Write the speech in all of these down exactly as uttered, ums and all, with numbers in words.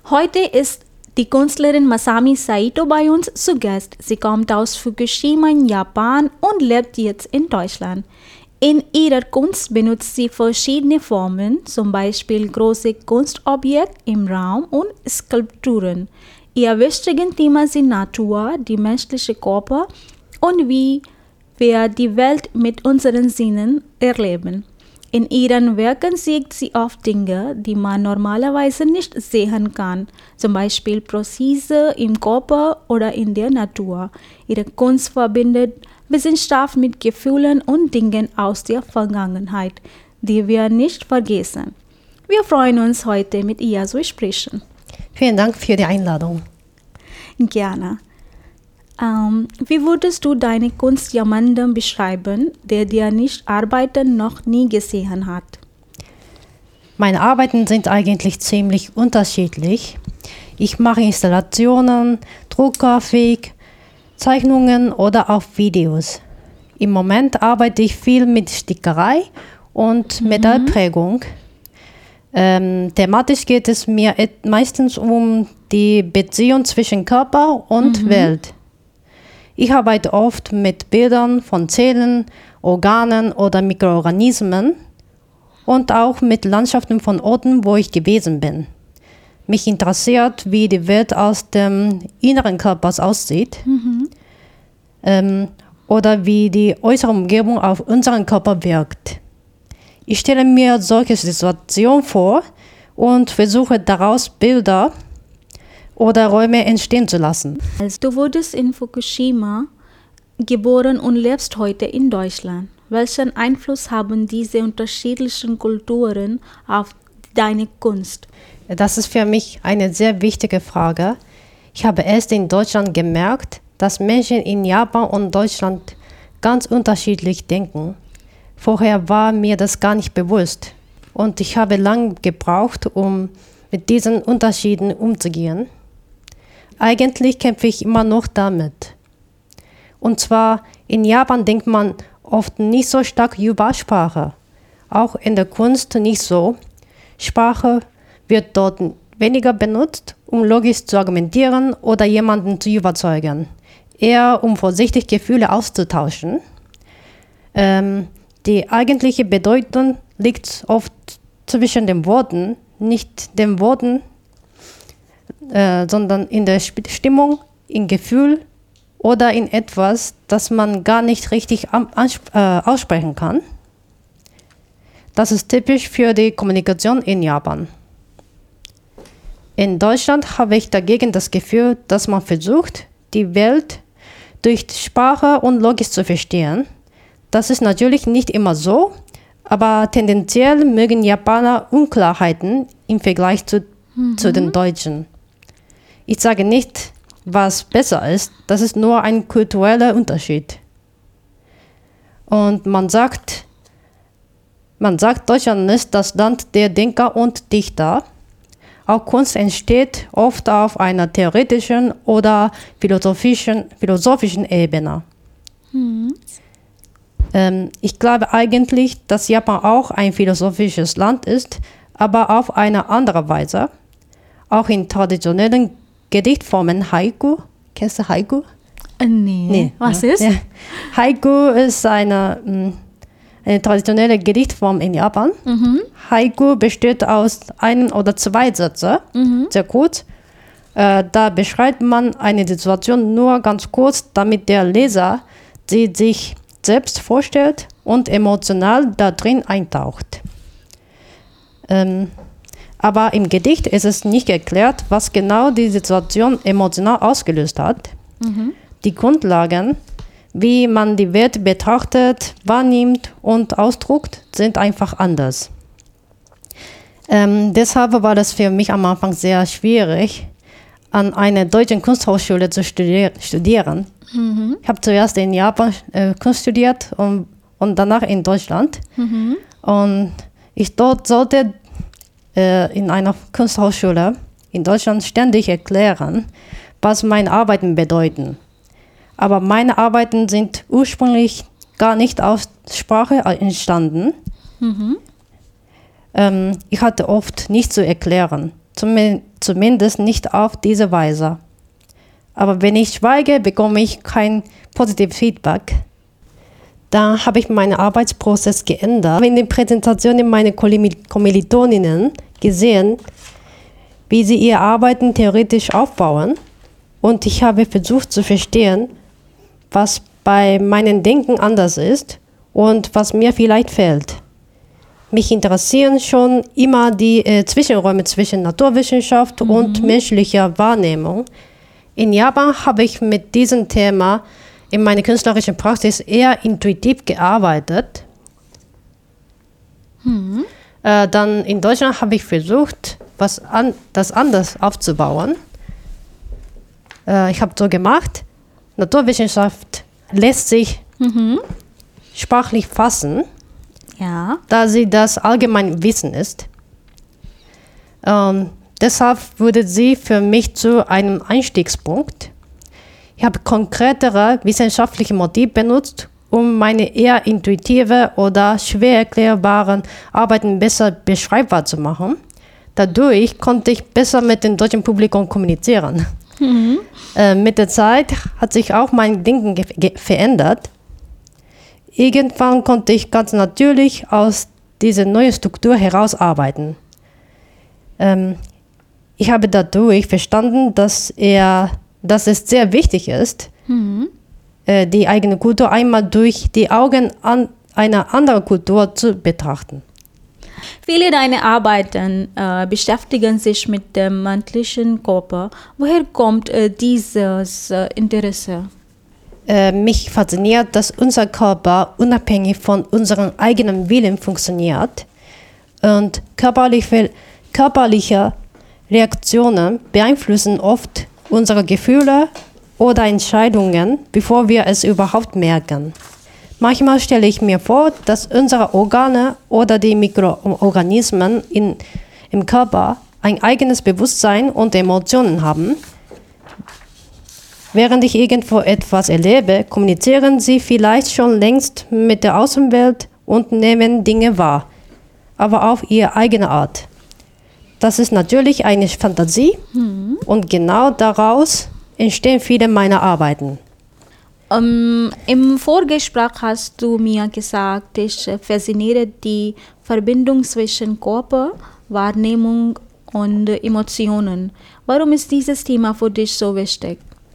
Heute ist die Künstlerin Masami Saito bei uns zu Gast. Sie kommt aus Fukushima in Japan und lebt jetzt in Deutschland. In ihrer Kunst benutzt sie verschiedene Formen, zum Beispiel große Kunstobjekte im Raum und Skulpturen. Ihr wichtiges Thema sind Natur, die menschliche Körper und wie wir die Welt mit unseren Sinnen erleben. In ihren Werken sieht sie oft Dinge, die man normalerweise nicht sehen kann, zum Beispiel Prozesse im Körper oder in der Natur. Ihre Kunst verbindet Wissenschaft mit Gefühlen und Dingen aus der Vergangenheit, die wir nicht vergessen. Wir freuen uns, heute mit ihr zu sprechen. Vielen Dank für die Einladung. Gerne. Ähm, wie würdest du deine Kunst jemandem beschreiben, der dir nicht Arbeiten noch nie gesehen hat? Meine Arbeiten sind eigentlich ziemlich unterschiedlich. Ich mache Installationen, Druckgrafik, Zeichnungen oder auch Videos. Im Moment arbeite ich viel mit Stickerei und Metallprägung. Ähm, thematisch geht es mir meistens um die Beziehung zwischen Körper und mhm. Welt. Ich arbeite oft mit Bildern von Zellen, Organen oder Mikroorganismen und auch mit Landschaften von Orten, wo ich gewesen bin. Mich interessiert, wie die Welt aus dem inneren Körper aussieht mhm. ähm, oder wie die äußere Umgebung auf unseren Körper wirkt. Ich stelle mir solche Situationen vor und versuche daraus Bilder oder Räume entstehen zu lassen. Du wurdest in Fukushima geboren und lebst heute in Deutschland. Welchen Einfluss haben diese unterschiedlichen Kulturen auf deine Kunst? Das ist für mich eine sehr wichtige Frage. Ich habe erst in Deutschland gemerkt, dass Menschen in Japan und Deutschland ganz unterschiedlich denken. Vorher war mir das gar nicht bewusst und ich habe lange gebraucht, um mit diesen Unterschieden umzugehen. Eigentlich kämpfe ich immer noch damit. Und zwar, in Japan denkt man oft nicht so stark über Sprache. Auch in der Kunst nicht so. Sprache wird dort weniger benutzt, um logisch zu argumentieren oder jemanden zu überzeugen. Eher um vorsichtig Gefühle auszutauschen. Ähm, die eigentliche Bedeutung liegt oft zwischen den Worten, nicht den Worten, äh, sondern in der Stimmung, im Gefühl oder in etwas, das man gar nicht richtig äh, aussprechen kann. Das ist typisch für die Kommunikation in Japan. In Deutschland habe ich dagegen das Gefühl, dass man versucht, die Welt durch Sprache und Logik zu verstehen. Das ist natürlich nicht immer so, aber tendenziell mögen Japaner Unklarheiten im Vergleich zu, mhm. zu den Deutschen. Ich sage nicht, was besser ist, das ist nur ein kultureller Unterschied. Und man sagt, man sagt, Deutschland ist das Land der Denker und Dichter. Auch Kunst entsteht oft auf einer theoretischen oder philosophischen, philosophischen Ebene. Mhm. Ähm, ich glaube eigentlich, dass Japan auch ein philosophisches Land ist, aber auf eine andere Weise. Auch in traditionellen Gedichtformen Haiku. Kennst du Haiku? Äh, nee. nee. Was ja. ist? Ja. Haiku ist eine, eine traditionelle Gedichtform in Japan. Mhm. Haiku besteht aus einem oder zwei Sätzen, mhm. sehr kurz. Äh, da beschreibt man eine Situation nur ganz kurz, damit der Leser sie sich selbst vorstellt und emotional da drin eintaucht. Ähm, aber im Gedicht ist es nicht erklärt, was genau die Situation emotional ausgelöst hat. Mhm. Die Grundlagen, wie man die Welt betrachtet, wahrnimmt und ausdrückt, sind einfach anders. Ähm, deshalb war das für mich am Anfang sehr schwierig, an einer deutschen Kunsthochschule zu studier- studieren. Mhm. Ich habe zuerst in Japan äh, Kunst studiert und, und danach in Deutschland. Mhm. Und ich dort sollte äh, in einer Kunsthochschule in Deutschland ständig erklären, was meine Arbeiten bedeuten. Aber meine Arbeiten sind ursprünglich gar nicht aus Sprache entstanden. Mhm. Ähm, ich hatte oft nichts zu erklären. Zum, zumindest nicht auf diese Weise. Aber wenn ich schweige, bekomme ich kein positives Feedback. Dann habe ich meinen Arbeitsprozess geändert. In den Präsentationen meiner Kommilitoninnen gesehen, wie sie ihr Arbeiten theoretisch aufbauen. Und ich habe versucht zu verstehen, was bei meinem Denken anders ist und was mir vielleicht fehlt. Mich interessieren schon immer die äh, Zwischenräume zwischen Naturwissenschaft mhm. und menschlicher Wahrnehmung. In Japan habe ich mit diesem Thema in meiner künstlerischen Praxis eher intuitiv gearbeitet. Mhm. Äh, dann in Deutschland habe ich versucht, was an, das anders aufzubauen. Äh, ich habe so gemacht, Naturwissenschaft lässt sich mhm. sprachlich fassen, ja. da sie das allgemeine Wissen ist. Ähm, deshalb wurde sie für mich zu einem Einstiegspunkt. Ich habe konkretere wissenschaftliche Motive benutzt, um meine eher intuitive oder schwer erklärbaren Arbeiten besser beschreibbar zu machen. Dadurch konnte ich besser mit dem deutschen Publikum kommunizieren. Mhm. Äh, mit der Zeit hat sich auch mein Denken ge- ge- verändert. Irgendwann konnte ich ganz natürlich aus dieser neuen Struktur herausarbeiten. Ähm, ich habe dadurch verstanden, dass, er, dass es sehr wichtig ist, mhm. äh, die eigene Kultur einmal durch die Augen an einer anderen Kultur zu betrachten. Viele deiner Arbeiten äh, beschäftigen sich mit dem menschlichen Körper. Woher kommt äh, dieses äh, Interesse? Äh, mich fasziniert, dass unser Körper unabhängig von unserem eigenen Willen funktioniert und körperliche, körperliche Reaktionen beeinflussen oft unsere Gefühle oder Entscheidungen, bevor wir es überhaupt merken. Manchmal stelle ich mir vor, dass unsere Organe oder die Mikroorganismen in, im Körper ein eigenes Bewusstsein und Emotionen haben. Während ich irgendwo etwas erlebe, kommunizieren sie vielleicht schon längst mit der Außenwelt und nehmen Dinge wahr, aber auf ihre eigene Art. Das ist natürlich eine Fantasie mhm. und genau daraus entstehen viele meiner Arbeiten. Um, Im Vorgespräch hast du mir gesagt, dich fasziniert die Verbindung zwischen Körper, Wahrnehmung und Emotionen. Warum ist dieses Thema für dich so wichtig?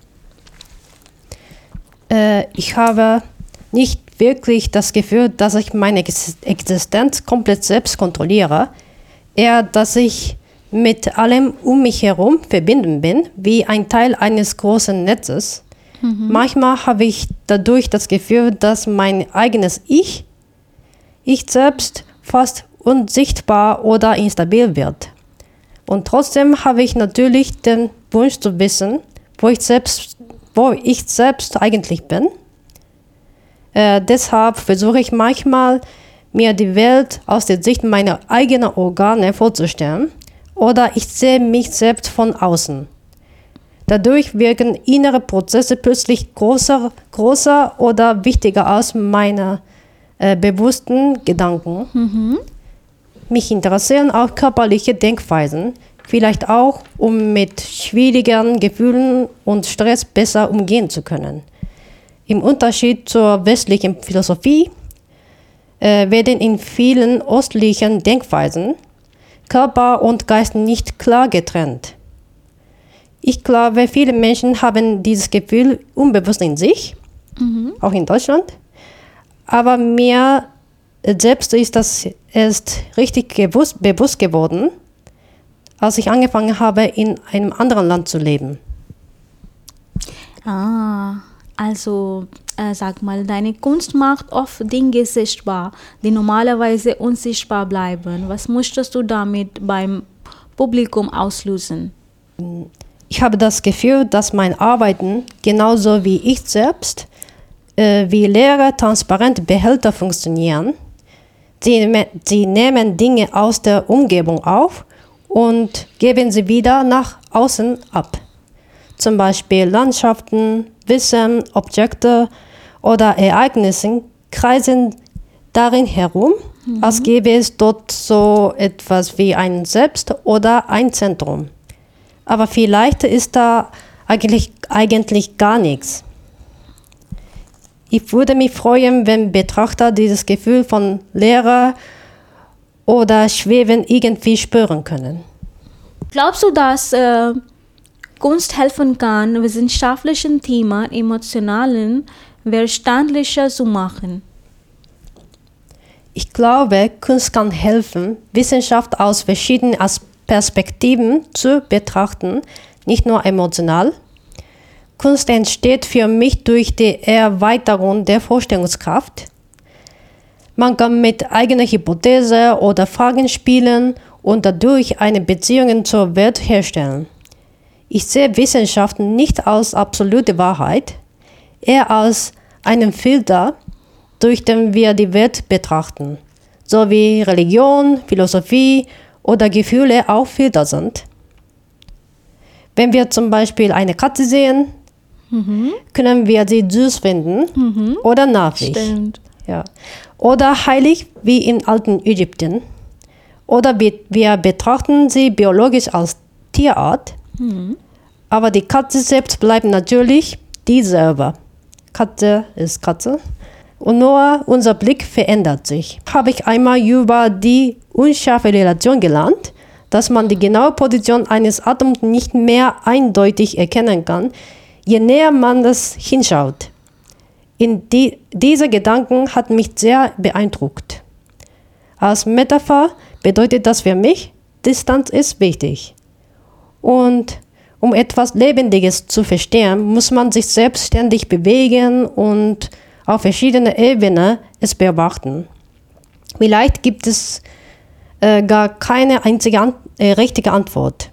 Äh, ich habe nicht wirklich das Gefühl, dass ich meine Existenz komplett selbst kontrolliere, eher, dass ich mit allem um mich herum verbunden bin, wie ein Teil eines großen Netzes. Mhm. Manchmal habe ich dadurch das Gefühl, dass mein eigenes Ich, ich selbst fast unsichtbar oder instabil wird. Und trotzdem habe ich natürlich den Wunsch zu wissen, wo ich selbst, wo ich selbst eigentlich bin. Äh, deshalb versuche ich manchmal, mir die Welt aus der Sicht meiner eigenen Organe vorzustellen oder ich sehe mich selbst von außen. Dadurch wirken innere Prozesse plötzlich größer, größer oder wichtiger als meine äh, bewussten Gedanken. Mhm. Mich interessieren auch körperliche Denkweisen, vielleicht auch, um mit schwierigen Gefühlen und Stress besser umgehen zu können. Im Unterschied zur westlichen Philosophie äh, werden in vielen östlichen Denkweisen Körper und Geist nicht klar getrennt. Ich glaube, viele Menschen haben dieses Gefühl unbewusst in sich, mhm. auch in Deutschland. Aber mir selbst ist das erst richtig gewusst, bewusst geworden, als ich angefangen habe, in einem anderen Land zu leben. Ah, also äh, sag mal, deine Kunst macht oft Dinge sichtbar, die normalerweise unsichtbar bleiben. Was möchtest du damit beim Publikum auslösen? Ich habe das Gefühl, dass mein Arbeiten, genauso wie ich selbst, äh, wie leere, transparente Behälter funktionieren. Sie, sie nehmen Dinge aus der Umgebung auf und geben sie wieder nach außen ab. Zum Beispiel Landschaften, Wissen, Objekte oder Ereignisse kreisen darin herum, mhm. als gäbe es dort so etwas wie ein Selbst oder ein Zentrum. Aber vielleicht ist da eigentlich, eigentlich gar nichts. Ich würde mich freuen, wenn Betrachter dieses Gefühl von Leere oder Schweben irgendwie spüren können. Glaubst du, dass äh, Kunst helfen kann, wissenschaftlichen Themen emotionalen verständlicher zu machen? Ich glaube, Kunst kann helfen, Wissenschaft aus verschiedenen Perspektiven zu betrachten, nicht nur emotional. Kunst entsteht für mich durch die Erweiterung der Vorstellungskraft. Man kann mit eigener Hypothese oder Fragen spielen und dadurch eine Beziehung zur Welt herstellen. Ich sehe Wissenschaft nicht als absolute Wahrheit, eher als einen Filter, durch den wir die Welt betrachten, so wie Religion, Philosophie oder Gefühle auch Filter sind. Wenn wir zum Beispiel eine Katze sehen, mhm. können wir sie süß finden mhm. oder nervig. Stimmt. Ja. Oder heilig wie in alten Ägypten. Oder wir betrachten sie biologisch als Tierart, mhm. aber die Katze selbst bleibt natürlich dieselbe. Katze ist Katze. Und nur unser Blick verändert sich. Habe ich einmal über die unscharfe Relation gelernt, dass man die genaue Position eines Atoms nicht mehr eindeutig erkennen kann, je näher man das hinschaut. In die, dieser Gedanken hat mich sehr beeindruckt. Als Metapher bedeutet das für mich, Distanz ist wichtig. Und um etwas Lebendiges zu verstehen, muss man sich selbstständig bewegen und auf verschiedenen Ebenen es beobachten. Vielleicht gibt es äh, gar keine einzige an, äh, richtige Antwort.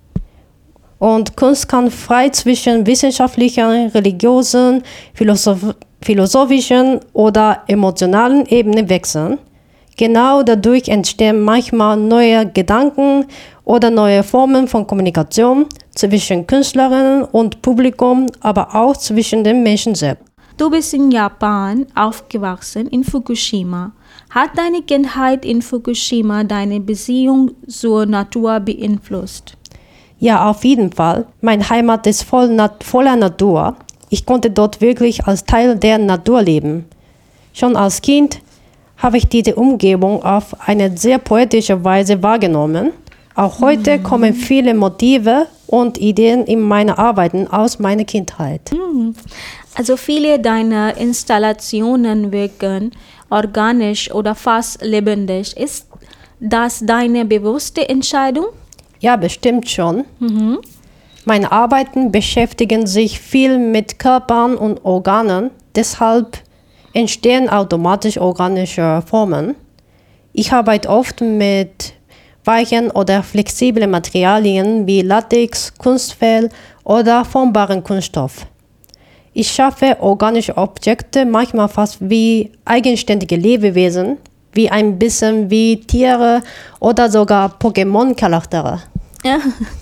Und Kunst kann frei zwischen wissenschaftlichen, religiösen, philosoph- philosophischen oder emotionalen Ebenen wechseln. Genau dadurch entstehen manchmal neue Gedanken oder neue Formen von Kommunikation zwischen Künstlerinnen und Publikum, aber auch zwischen den Menschen selbst. Du bist in Japan aufgewachsen, in Fukushima. Hat deine Kindheit in Fukushima deine Beziehung zur Natur beeinflusst? Ja, auf jeden Fall. Meine Heimat ist voll nat- voller Natur. Ich konnte dort wirklich als Teil der Natur leben. Schon als Kind habe ich diese Umgebung auf eine sehr poetische Weise wahrgenommen. Auch heute mhm. kommen viele Motive und Ideen in meine Arbeiten aus meiner Kindheit. Mhm. Also viele deiner Installationen wirken organisch oder fast lebendig. Ist das deine bewusste Entscheidung? Ja, bestimmt schon. Mhm. Meine Arbeiten beschäftigen sich viel mit Körpern und Organen, deshalb entstehen automatisch organische Formen. Ich arbeite oft mit weichen oder flexiblen Materialien wie Latex, Kunstfell oder formbaren Kunststoff. Ich schaffe organische Objekte manchmal fast wie eigenständige Lebewesen, wie ein bisschen wie Tiere oder sogar Pokémon-Charaktere. Ja.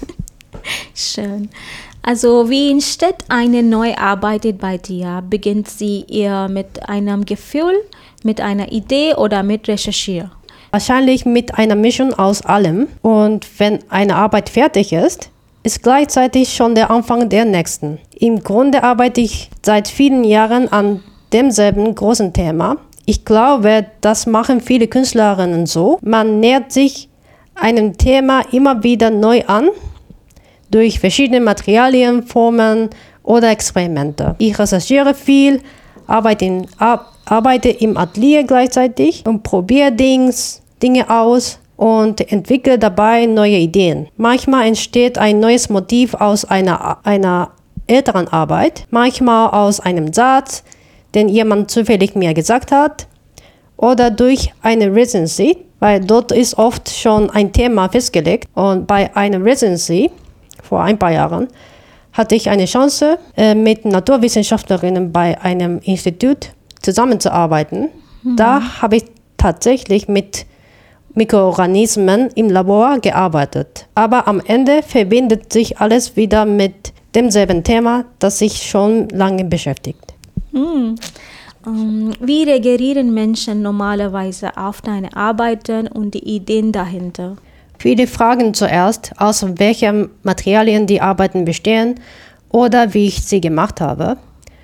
Schön. Also wie entsteht eine neue Arbeit bei dir? Beginnt sie eher mit einem Gefühl, mit einer Idee oder mit Recherche? Wahrscheinlich mit einer Mischung aus allem. Und wenn eine Arbeit fertig ist, ist gleichzeitig schon der Anfang der nächsten. Im Grunde arbeite ich seit vielen Jahren an demselben großen Thema. Ich glaube, das machen viele Künstlerinnen so. Man nähert sich einem Thema immer wieder neu an, durch verschiedene Materialien, Formen oder Experimente. Ich recherchiere viel, arbeite, in, ar- arbeite im Atelier gleichzeitig und probiere Dings, Dinge aus und entwickle dabei neue Ideen. Manchmal entsteht ein neues Motiv aus einer, einer älteren Arbeit, manchmal aus einem Satz, den jemand zufällig mir gesagt hat, oder durch eine Residency, weil dort ist oft schon ein Thema festgelegt. Und bei einer Residency vor ein paar Jahren hatte ich eine Chance, äh, mit Naturwissenschaftlerinnen bei einem Institut zusammenzuarbeiten. Mhm. Da habe ich tatsächlich mit Mikroorganismen im Labor gearbeitet. Aber am Ende verbindet sich alles wieder mit demselben Thema, das sich schon lange beschäftigt. Mhm. Ähm, wie reagieren Menschen normalerweise auf deine Arbeiten und die Ideen dahinter? Viele fragen zuerst, aus welchen Materialien die Arbeiten bestehen oder wie ich sie gemacht habe.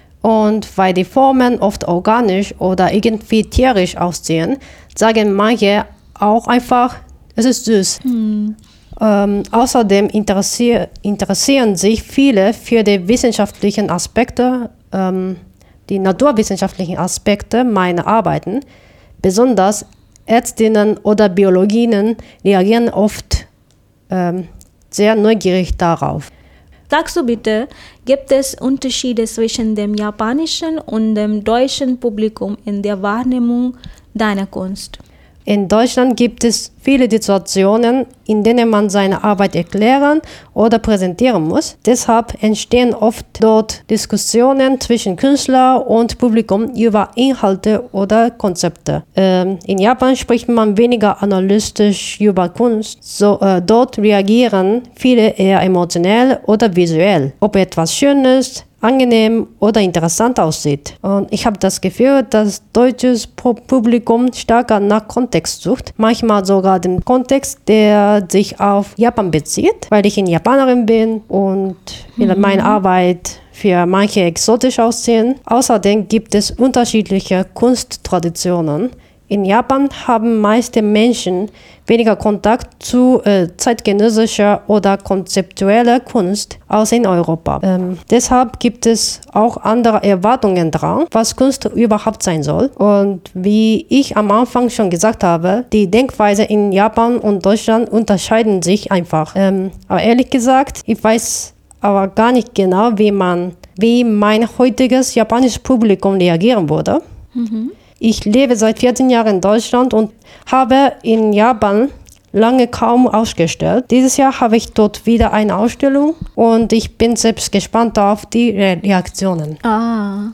Und weil die Formen oft organisch oder irgendwie tierisch aussehen, sagen manche auch einfach, es ist süß. Hm. Ähm, außerdem interessier interessieren sich viele für die wissenschaftlichen Aspekte, ähm, die naturwissenschaftlichen Aspekte meiner Arbeiten. Besonders Ärztinnen oder Biologinnen reagieren oft ähm, sehr neugierig darauf. Sagst du bitte, gibt es Unterschiede zwischen dem japanischen und dem deutschen Publikum in der Wahrnehmung deiner Kunst? In Deutschland gibt es viele Situationen, in denen man seine Arbeit erklären oder präsentieren muss. Deshalb entstehen oft dort Diskussionen zwischen Künstler und Publikum über Inhalte oder Konzepte. Ähm, in Japan spricht man weniger analytisch über Kunst. So, äh, dort reagieren viele eher emotionell oder visuell, ob etwas schön ist, angenehm oder interessant aussieht. Und ich habe das Gefühl, dass deutsches Publikum stärker nach Kontext sucht. Manchmal sogar den Kontext, der sich auf Japan bezieht, weil ich eine Japanerin bin und mhm. meine Arbeit für manche exotisch aussehen. Außerdem gibt es unterschiedliche Kunsttraditionen. In Japan haben meiste Menschen weniger Kontakt zu äh, zeitgenössischer oder konzeptueller Kunst als in Europa. Ähm, deshalb gibt es auch andere Erwartungen daran, was Kunst überhaupt sein soll. Und wie ich am Anfang schon gesagt habe, die Denkweise in Japan und Deutschland unterscheiden sich einfach. Ähm, aber ehrlich gesagt, ich weiß aber gar nicht genau, wie man, wie mein heutiges japanisches Publikum reagieren würde. Mhm. Ich lebe seit vierzehn Jahren in Deutschland und habe in Japan lange kaum ausgestellt. Dieses Jahr habe ich dort wieder eine Ausstellung und ich bin selbst gespannt auf die Re- Reaktionen. Ah,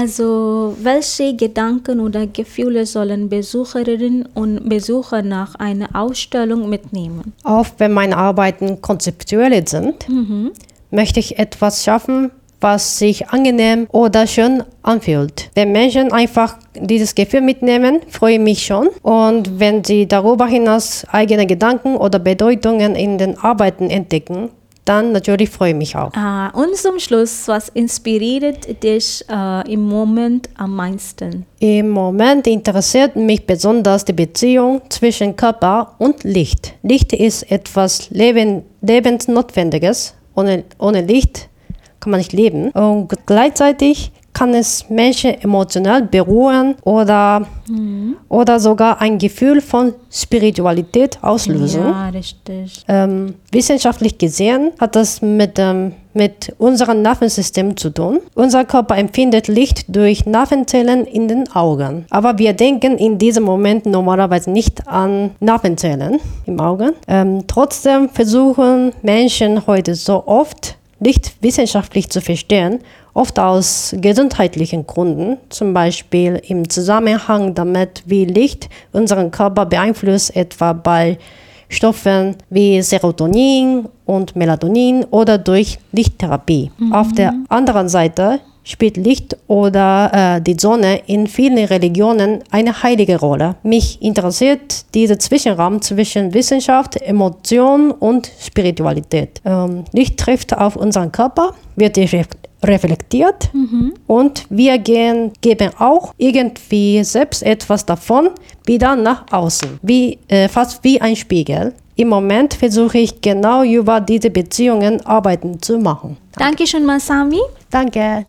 also welche Gedanken oder Gefühle sollen Besucherinnen und Besucher nach einer Ausstellung mitnehmen? Auch wenn meine Arbeiten konzeptuell sind, mhm. möchte ich etwas schaffen, was sich angenehm oder schön anfühlt. Wenn Menschen einfach dieses Gefühl mitnehmen, freue ich mich schon. Und wenn sie darüber hinaus eigene Gedanken oder Bedeutungen in den Arbeiten entdecken, dann natürlich freue ich mich auch. Ah, und zum Schluss, was inspiriert dich äh, im Moment am meisten? Im Moment interessiert mich besonders die Beziehung zwischen Körper und Licht. Licht ist etwas Leben, Lebensnotwendiges. Ohne, ohne Licht kann man nicht leben. Und gleichzeitig kann es Menschen emotional berühren oder, mhm. oder sogar ein Gefühl von Spiritualität auslösen. Ja, richtig. Ähm, wissenschaftlich gesehen hat das mit, ähm, mit unserem Nervensystem zu tun. Unser Körper empfindet Licht durch Nervenzellen in den Augen. Aber wir denken in diesem Moment normalerweise nicht an Nervenzellen im Auge. Ähm, trotzdem versuchen Menschen heute so oft, Licht wissenschaftlich zu verstehen, oft aus gesundheitlichen Gründen, zum Beispiel im Zusammenhang damit, wie Licht unseren Körper beeinflusst, etwa bei Stoffen wie Serotonin und Melatonin oder durch Lichttherapie. Mhm. Auf der anderen Seite spielt Licht oder äh, die Sonne in vielen Religionen eine heilige Rolle. Mich interessiert dieser Zwischenraum zwischen Wissenschaft, Emotion und Spiritualität. Ähm, Licht trifft auf unseren Körper, wird reflektiert mhm. und wir gehen, geben auch irgendwie selbst etwas davon wieder nach außen, wie, äh, fast wie ein Spiegel. Im Moment versuche ich genau über diese Beziehungen Arbeiten zu machen. Dankeschön, Masami. Danke.